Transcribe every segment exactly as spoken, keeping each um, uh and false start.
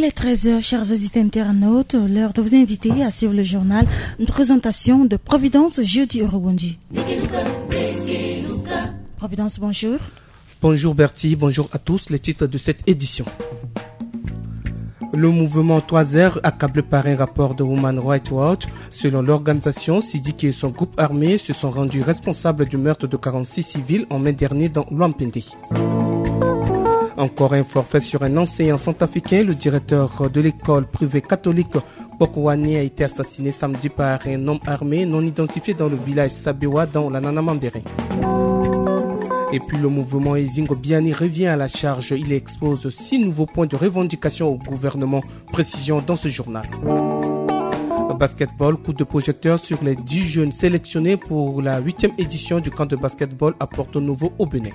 est treize heures, chers auditeurs internautes, l'heure de vous inviter à suivre le journal, une présentation de Providence jeudi Urugundi. Providence, bonjour. Bonjour Bertie, bonjour à tous, les titres de cette édition. Le mouvement trois R accablé par un rapport de Human Rights Watch. Selon l'organisation, Sidiki et son groupe armé se sont rendus responsables du meurtre de quarante-six civils en mai dernier dans Lwampende. Encore un forfait sur un enseignant centrafricain. Le directeur de l'école privée catholique Bokwani a été assassiné samedi par un homme armé non identifié dans le village Sabewa dans la Nanamambere. Et puis le mouvement Ezingo Biani revient à la charge. Il expose six nouveaux points de revendication au gouvernement. Précision dans ce journal. Basketball, coup de projecteur sur les dix jeunes sélectionnés pour la huitième édition du camp de basketball à Porto Novo au Bénin.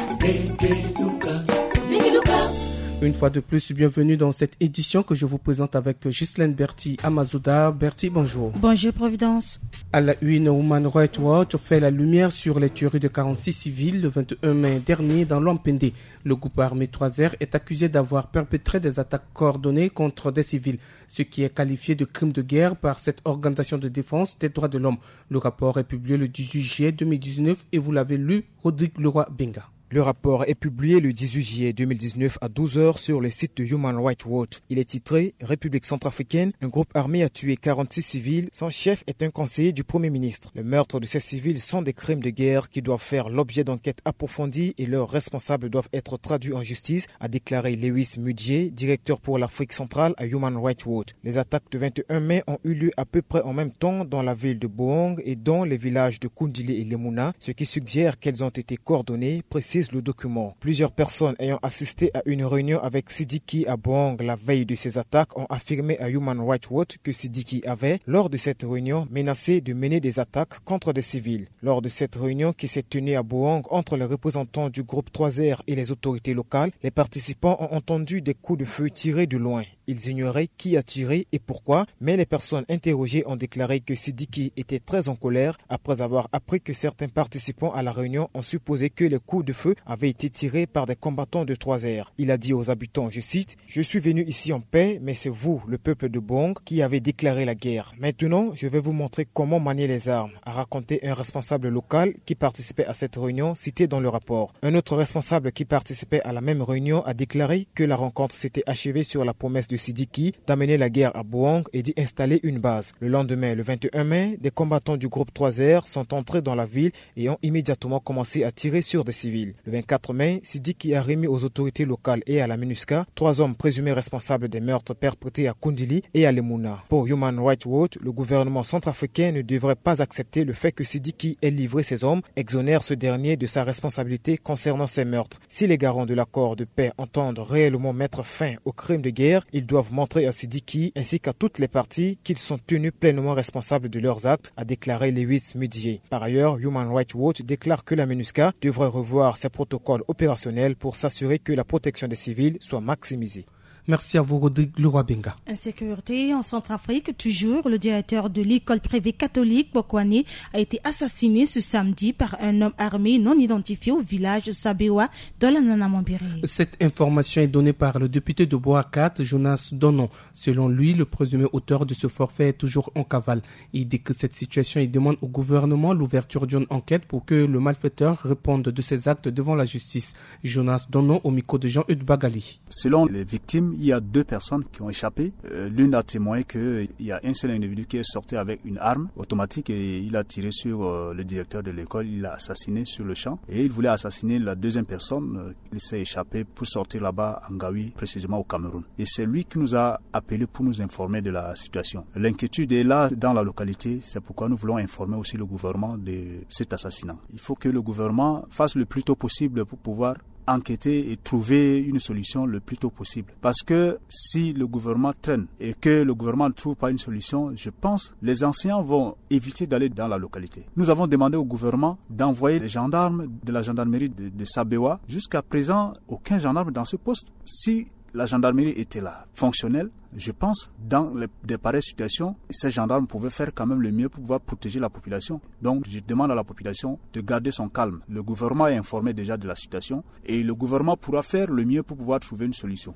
Une fois de plus, bienvenue dans cette édition que je vous présente avec Ghislaine Bertie Amazouda. Bertie, bonjour. Bonjour Providence. À la une, Human Rights Watch fait la lumière sur les tueries de quarante-six civils le vingt-et-un mai dernier dans Lwampende. Le groupe armé trois R est accusé d'avoir perpétré des attaques coordonnées contre des civils, ce qui est qualifié de crime de guerre par cette organisation de défense des droits de l'homme. Le rapport est publié le dix-huit juillet deux mille dix-neuf et vous l'avez lu, Rodrigue Leroy-Benga. Le rapport est publié le dix-huit juillet deux mille dix-neuf à douze heures sur le site de Human Rights Watch. Il est titré « République centrafricaine, un groupe armé a tué quarante-six civils. Son chef est un conseiller du Premier ministre. Le meurtre de ces civils sont des crimes de guerre qui doivent faire l'objet d'enquêtes approfondies et leurs responsables doivent être traduits en justice », a déclaré Lewis Mudjé, directeur pour l'Afrique centrale à Human Rights Watch. Les attaques du vingt-et-un mai ont eu lieu à peu près en même temps dans la ville de Bohong et dans les villages de Kundili et Lemuna, ce qui suggère qu'elles ont été coordonnées, précise le document. Plusieurs personnes ayant assisté à une réunion avec Sidiki à Bohong la veille de ces attaques ont affirmé à Human Rights Watch que Sidiki avait, lors de cette réunion, menacé de mener des attaques contre des civils. Lors de cette réunion qui s'est tenue à Bohong entre les représentants du groupe trois R et les autorités locales, les participants ont entendu des coups de feu tirés de loin. Ils ignoraient qui a tiré et pourquoi, mais les personnes interrogées ont déclaré que Sidiki était très en colère après avoir appris que certains participants à la réunion ont supposé que les coups de feu avaient été tirés par des combattants de trois R. Il a dit aux habitants, je cite, « Je suis venu ici en paix, mais c'est vous, le peuple de Bohong, qui avez déclaré la guerre. Maintenant, je vais vous montrer comment manier les armes », a raconté un responsable local qui participait à cette réunion cité dans le rapport. Un autre responsable qui participait à la même réunion a déclaré que la rencontre s'était achevée sur la promesse de Sidiki d'amener la guerre à Bohong et d'y installer une base. Le lendemain, le vingt-et-un mai, des combattants du groupe trois R sont entrés dans la ville et ont immédiatement commencé à tirer sur des civils. Le vingt-quatre mai, Sidiki a remis aux autorités locales et à la MINUSCA trois hommes présumés responsables des meurtres perpétrés à Kundili et à Lemuna. Pour Human Rights Watch, le gouvernement centrafricain ne devrait pas accepter le fait que Sidiki ait livré ses hommes, exonère ce dernier de sa responsabilité concernant ces meurtres. Si les garants de l'accord de paix entendent réellement mettre fin aux crimes de guerre, ils doivent montrer à Sidiki ainsi qu'à toutes les parties qu'ils sont tenus pleinement responsables de leurs actes, a déclaré Lewis Mudjé. Par ailleurs, Human Rights Watch déclare que la MINUSCA devrait revoir ses protocoles opérationnels pour s'assurer que la protection des civils soit maximisée. Merci à vous, Rodrigue Leroy-Benga. Insécurité en Centrafrique, toujours, le directeur de l'école privée catholique Bokwani a été assassiné ce samedi par un homme armé non identifié au village Sabewa de la Nanamambere. Cette information est donnée par le député de Boakat, Jonas Donon. Selon lui, le présumé auteur de ce forfait est toujours en cavale. Il dit que cette situation, il demande au gouvernement l'ouverture d'une enquête pour que le malfaiteur réponde de ses actes devant la justice. Jonas Donon au micro de Jean-Eudes Bagali. Selon les victimes, il y a deux personnes qui ont échappé. Euh, l'une a témoigné qu'il y a un seul individu qui est sorti avec une arme automatique et il a tiré sur euh, le directeur de l'école. Il l'a assassiné sur le champ et il voulait assassiner la deuxième personne. Euh, il s'est échappé pour sortir là-bas en Gaoui, précisément au Cameroun. Et c'est lui qui nous a appelé pour nous informer de la situation. L'inquiétude est là dans la localité. C'est pourquoi nous voulons informer aussi le gouvernement de cet assassinat. Il faut que le gouvernement fasse le plus tôt possible pour pouvoir enquêter et trouver une solution le plus tôt possible. Parce que si le gouvernement traîne et que le gouvernement ne trouve pas une solution, je pense que les enseignants vont éviter d'aller dans la localité. Nous avons demandé au gouvernement d'envoyer les gendarmes de la gendarmerie de, de Sabewa. Jusqu'à présent, aucun gendarme dans ce poste. Si la gendarmerie était là, fonctionnelle, je pense, dans les, des pareilles situations, ces gendarmes pouvaient faire quand même le mieux pour pouvoir protéger la population. Donc, je demande à la population de garder son calme. Le gouvernement est informé déjà de la situation et le gouvernement pourra faire le mieux pour pouvoir trouver une solution.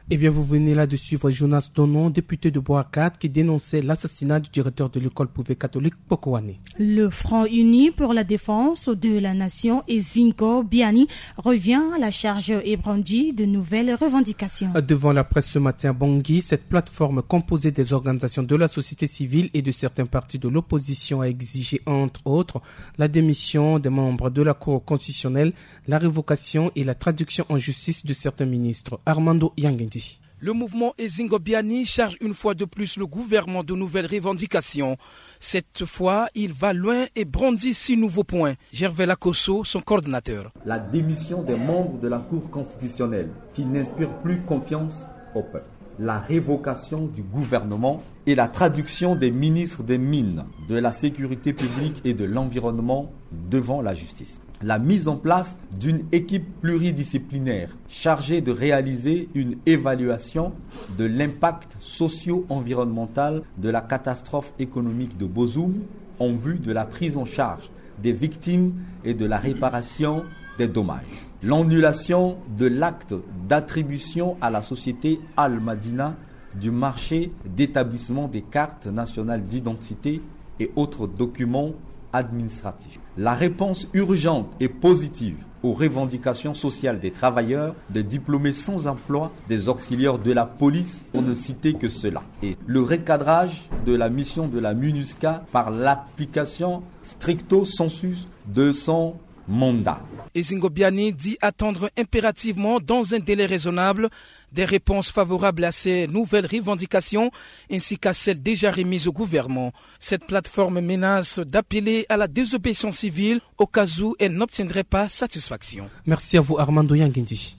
Eh bien, vous venez là de suivre Jonas Donon, député de Boakat, qui dénonçait l'assassinat du directeur de l'école privée catholique Pokwane. Le Front uni pour la défense de la nation et Zingo Biani revient à la charge et brandit de nouvelles revendications. Devant la presse ce matin à Bangui, cette plateforme composée des organisations de la société civile et de certains partis de l'opposition a exigé, entre autres, la démission des membres de la Cour constitutionnelle, la révocation et la traduction en justice de certains ministres. Armando Yangendi. Le mouvement Ezingo Biani charge une fois de plus le gouvernement de nouvelles revendications. Cette fois, il va loin et brandit six nouveaux points. Gervais Lacosso, son coordinateur. La démission des membres de la Cour constitutionnelle qui n'inspirent plus confiance au peuple. La révocation du gouvernement et la traduction des ministres des Mines, de la Sécurité publique et de l'Environnement devant la justice. La mise en place d'une équipe pluridisciplinaire chargée de réaliser une évaluation de l'impact socio-environnemental de la catastrophe économique de Bozoum en vue de la prise en charge des victimes et de la réparation des dommages. L'annulation de l'acte d'attribution à la société Al-Madina du marché d'établissement des cartes nationales d'identité et autres documents administratifs. La réponse urgente et positive aux revendications sociales des travailleurs, des diplômés sans emploi, des auxiliaires de la police, pour ne citer que cela. Et le recadrage de la mission de la MINUSCA par l'application stricto sensu de son mandat. Ezingo Biani dit attendre impérativement, dans un délai raisonnable, des réponses favorables à ces nouvelles revendications ainsi qu'à celles déjà remises au gouvernement. Cette plateforme menace d'appeler à la désobéissance civile au cas où elle n'obtiendrait pas satisfaction. Merci à vous Armando Yangendi.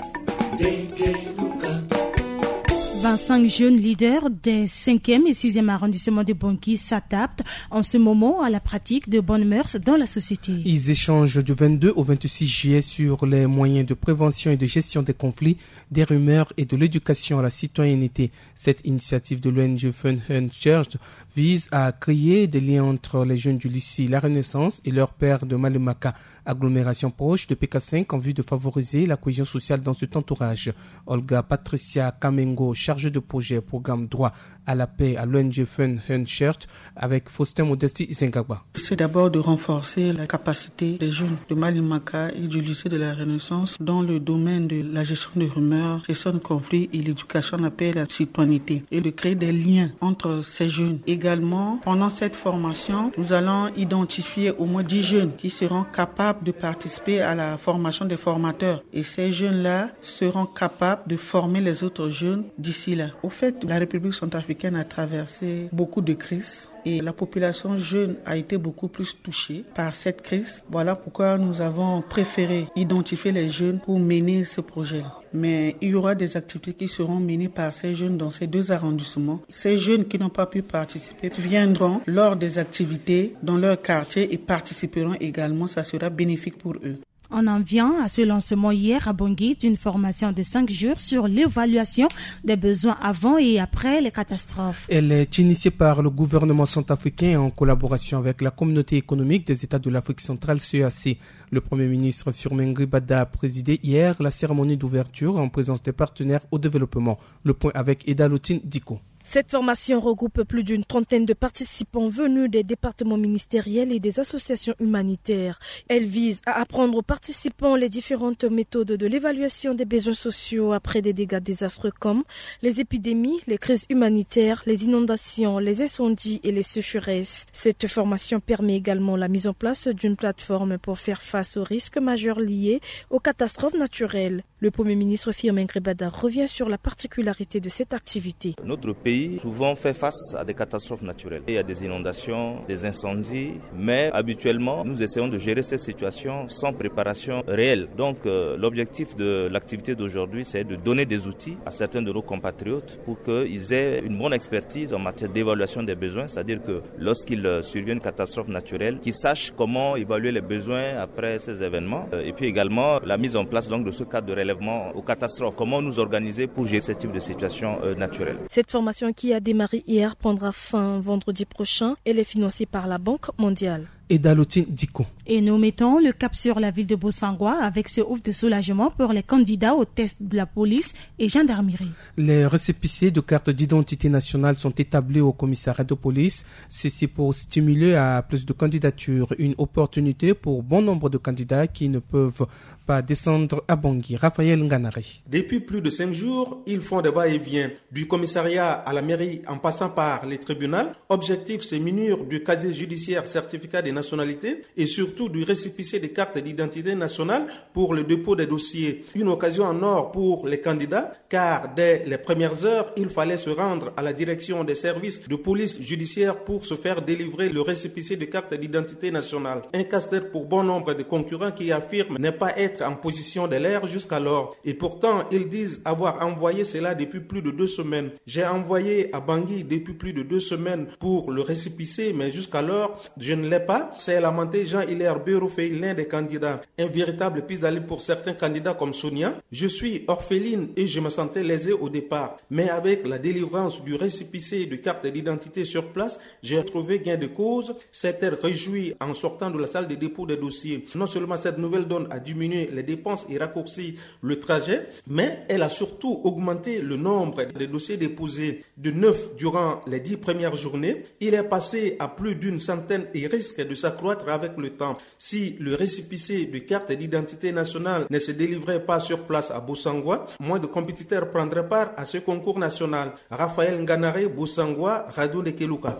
vingt-cinq jeunes leaders des cinquième et sixième arrondissements de Bangui s'adaptent en ce moment à la pratique de bonnes mœurs dans la société. Ils échangent du vingt-deux au vingt-six juillet sur les moyens de prévention et de gestion des conflits, des rumeurs et de l'éducation à la citoyenneté. Cette initiative de l'O N G Fun Hun Church vise à créer des liens entre les jeunes du lycée La Renaissance et leurs pères de Malumaka, agglomération proche de P K cinq, en vue de favoriser la cohésion sociale dans cet entourage. Olga Patricia Kamengo, chargée de projet programme droit à la paix à l'O N G Fun Hun Church, avec Faustin Modesti Zengagba. C'est d'abord de renforcer la capacité des jeunes de Malumaka et du lycée de la Renaissance dans le domaine de la gestion des rumeurs, gestion de conflits et l'éducation à la paix et la citoyenneté, et de créer des liens entre ces jeunes. Également, pendant cette formation, nous allons identifier au moins dix jeunes qui seront capables de participer à la formation des formateurs. Et ces jeunes-là seront capables de former les autres jeunes d'ici là. Au fait, la République centrafricaine a traversé beaucoup de crises et la population jeune a été beaucoup plus touchée par cette crise. Voilà pourquoi nous avons préféré identifier les jeunes pour mener ce projet-là. Mais il y aura des activités qui seront menées par ces jeunes dans ces deux arrondissements. Ces jeunes qui n'ont pas pu participer viendront lors des activités dans leur quartier et participeront également. Ça sera bénéfique pour eux. On en vient à ce lancement hier à Bangui d'une formation de cinq jours sur l'évaluation des besoins avant et après les catastrophes. Elle est initiée par le gouvernement centrafricain en collaboration avec la communauté économique des États de l'Afrique centrale, C E A C. Le Premier ministre Firmin Gribada a présidé hier la cérémonie d'ouverture en présence des partenaires au développement. Le point avec Edalotine Diko. Cette formation regroupe plus d'une trentaine de participants venus des départements ministériels et des associations humanitaires. Elle vise à apprendre aux participants les différentes méthodes de l'évaluation des besoins sociaux après des dégâts désastreux comme les épidémies, les crises humanitaires, les inondations, les incendies et les sécheresses. Cette formation permet également la mise en place d'une plateforme pour faire face aux risques majeurs liés aux catastrophes naturelles. Le Premier ministre Firmin Gribada revient sur la particularité de cette activité. Notre pays souvent fait face à des catastrophes naturelles. Il y a des inondations, des incendies, mais habituellement, nous essayons de gérer ces situations sans préparation réelle. Donc, euh, l'objectif de l'activité d'aujourd'hui, c'est de donner des outils à certains de nos compatriotes pour qu'ils aient une bonne expertise en matière d'évaluation des besoins, c'est-à-dire que lorsqu'il survient une catastrophe naturelle, qu'ils sachent comment évaluer les besoins après ces événements. Et puis également, la mise en place donc, de ce cadre de relèvement aux catastrophes. Comment nous organiser pour gérer ce type de situation euh, naturelle. Cette formation qui a démarré hier prendra fin vendredi prochain. Elle est financée par la Banque mondiale. et Dalotine Diko. Et nous mettons le cap sur la ville de Bossangoa avec ce ouf de soulagement pour les candidats aux tests de la police et gendarmerie. Les récépissés de cartes d'identité nationale sont établis au commissariat de police. Ceci pour stimuler à plus de candidatures, une opportunité pour bon nombre de candidats qui ne peuvent pas descendre à Bangui. Raphaël Nganari. Depuis plus de cinq jours, ils font des va-et-vient du commissariat à la mairie en passant par les tribunaux. Objectif, c'est munir du casier judiciaire certificat des nationalités et surtout du récépissé des cartes d'identité nationale pour le dépôt des dossiers. Une occasion en or pour les candidats car dès les premières heures, il fallait se rendre à la direction des services de police judiciaire pour se faire délivrer le récépissé de carte d'identité nationale. Un casse-tête pour bon nombre de concurrents qui affirment ne pas être en position de l'air jusqu'alors. Et pourtant, ils disent avoir envoyé cela depuis plus de deux semaines. J'ai envoyé à Bangui depuis plus de deux semaines pour le récépissé, mais jusqu'alors, je ne l'ai pas. C'est lamenté Jean-Hilaire Berofei, l'un des candidats. Un véritable pis-aller pour certains candidats comme Sonia. Je suis orpheline et je me sentais lésée au départ. Mais avec la délivrance du récépissé de carte d'identité sur place, j'ai trouvé gain de cause. S'était réjoui en sortant de la salle de dépôt des dossiers. Non seulement cette nouvelle donne a diminué les dépenses et raccourci le trajet, mais elle a surtout augmenté le nombre de dossiers déposés de neuf durant les dix premières journées. Il est passé à plus d'une centaine et risque de s'accroître avec le temps. Si le récépissé de carte d'identité nationale ne se délivrait pas sur place à Bossangoa, moins de compétiteurs prendraient part à ce concours national. Raphaël Nganare, Bossangoa, Radio de Keluka.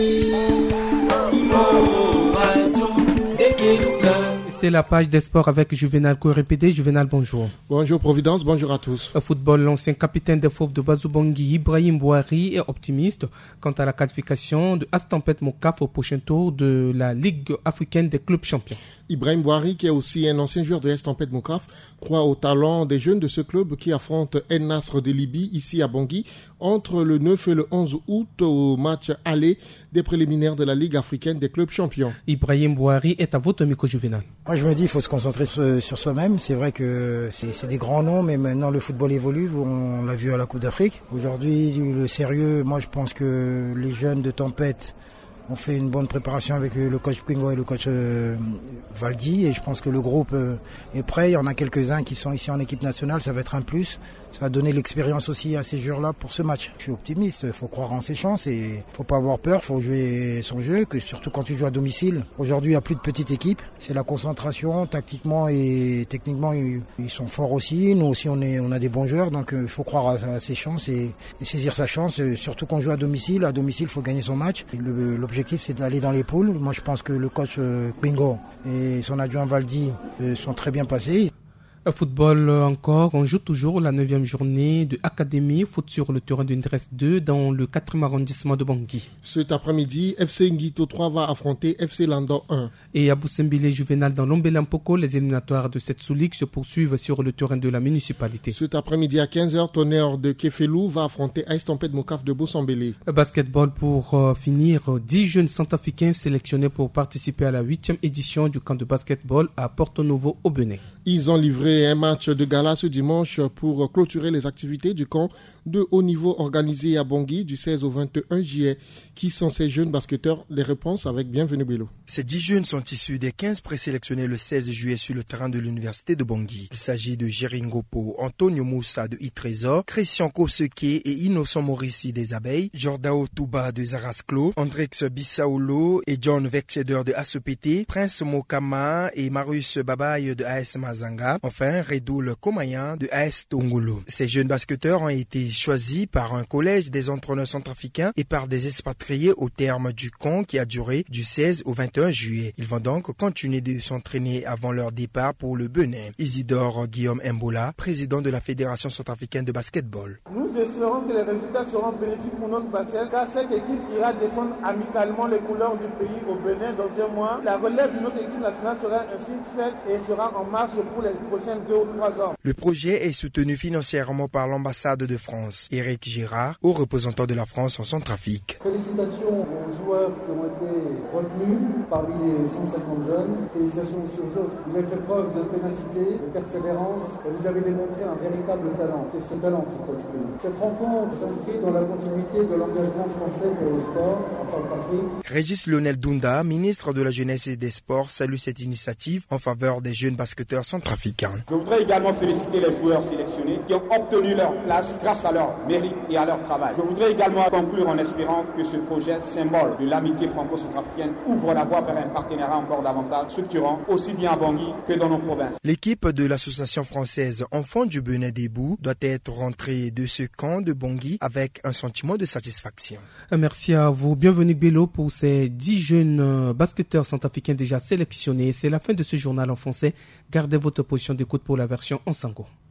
C'est la page des sports avec Juvenal Korepede. Juvenal, bonjour. Bonjour Providence, bonjour à tous. Au football, l'ancien capitaine des Fauves de Bazou-Bangui, Ibrahim Bouhari, est optimiste quant à la qualification de Astampet Mokaf au prochain tour de la Ligue africaine des clubs champions. Ibrahim Bouhari, qui est aussi un ancien joueur de Astampet Mokaf, croit au talent des jeunes de ce club qui affrontent El Nasr de Libye ici à Bangui entre le neuf et le onze août au match aller des préliminaires de la Ligue africaine des clubs champions. Ibrahim Bouhari est à votre micro, Juvenal. Moi, je me dis, il faut se concentrer sur, sur soi-même. C'est vrai que c'est, c'est des grands noms, mais maintenant le football évolue. On l'a vu à la Coupe d'Afrique. Aujourd'hui, le sérieux, moi, je pense que les jeunes de Tempête ont fait une bonne préparation avec le, le coach Pingo et le coach euh, Valdi. Et je pense que le groupe euh, est prêt. Il y en a quelques-uns qui sont ici en équipe nationale. Ça va être un plus. Ça va donner l'expérience aussi à ces joueurs-là pour ce match. Je suis optimiste, il faut croire en ses chances et il ne faut pas avoir peur, il faut jouer son jeu, que surtout quand tu joues à domicile. Aujourd'hui, il n'y a plus de petite équipe, c'est la concentration, tactiquement et techniquement, ils sont forts aussi. Nous aussi, on, est, on a des bons joueurs, donc il faut croire à, à ses chances et, et saisir sa chance, surtout quand on joue à domicile. À domicile, il faut gagner son match. Le, l'objectif, c'est d'aller dans les poules. Moi, je pense que le coach Bingo et son adjoint Valdi sont très bien passés. Football encore, on joue toujours la neuvième journée de Académie Foot sur le terrain de Ndres deux dans le quatrième arrondissement de Bangui. Cet après-midi, F C Ngito trois va affronter F C Landor un. Et à Boussembile Juvenal dans l'Ombelampoko, les éliminatoires de cette sous-ligue se poursuivent sur le terrain de la municipalité. Cet après-midi à quinze heures, Tonnerre de Kefelou va affronter Ice Tempête Mokaf de Boussembile. Basketball pour euh, finir, dix jeunes centrafricains sélectionnés pour participer à la huitième édition du camp de basketball à Porto Novo au Bénin. Ils ont livré un match de gala ce dimanche pour clôturer les activités du camp de haut niveau organisé à Bangui du seize au vingt et un juillet. Qui sont ces jeunes basketteurs? Les réponses avec Bienvenue Bello. Ces dix jeunes sont issus des quinze présélectionnés le seize juillet sur le terrain de l'université de Bangui. Il s'agit de Jeringopo, Antonio Moussa de I-Trésor, Christian Koseke et Innocent Morissi des Abeilles, Jordao Touba de Zarasclo, Andrex Bissaoulo et John Vexeder de A S P T, Prince Mokama et Marius Babaye de A S Mazanga, enfin Redoul Komayan de A S Tongolo. Ces jeunes basketteurs ont été choisis par un collège des entraîneurs centrafricains et par des expatriés au terme du camp qui a duré du seize au vingt et un juillet. Ils vont donc continuer de s'entraîner avant leur départ pour le Bénin. Isidore Guillaume Mbola, président de la Fédération centrafricaine de basketball. Nous espérons que les résultats seront bénéfiques pour notre basket car cette équipe ira défendre amicalement les couleurs du pays au Bénin dans un mois. La relève de notre équipe nationale sera ainsi faite et sera en marche pour les prochains prochains deux ou trois ans. Le projet est soutenu financièrement par l'ambassade de France. Éric Girard, haut représentant de la France en Centrafrique. Félicitations aux joueurs qui ont été retenus parmi les cent cinquante jeunes. Félicitations aussi aux autres. Vous avez fait preuve de ténacité, de persévérance et vous avez démontré un véritable talent. C'est ce talent qu'il faut exprimer. Cette rencontre s'inscrit dans la continuité de l'engagement français pour le sport en Centrafrique. Régis Lionel Dunda, ministre de la Jeunesse et des Sports, salue cette initiative en faveur des jeunes basketteurs centrafricains. Je voudrais également féliciter les joueurs sélectionnés qui ont obtenu leur place grâce à leur mérite et à leur travail. Je voudrais également conclure en espérant que ce projet symbole de l'amitié franco-centrafricaine ouvre la voie vers un partenariat encore davantage structurant, aussi bien à Bangui que dans nos provinces. L'équipe de l'association française Enfants du Benin Debout doit être rentrée de ce camp de Bangui avec un sentiment de satisfaction. Merci à vous. Bienvenue Bello pour ces dix jeunes basketteurs centrafricains déjà sélectionnés. C'est la fin de ce journal en français. Gardez votre position d'écoute pour la version en sango.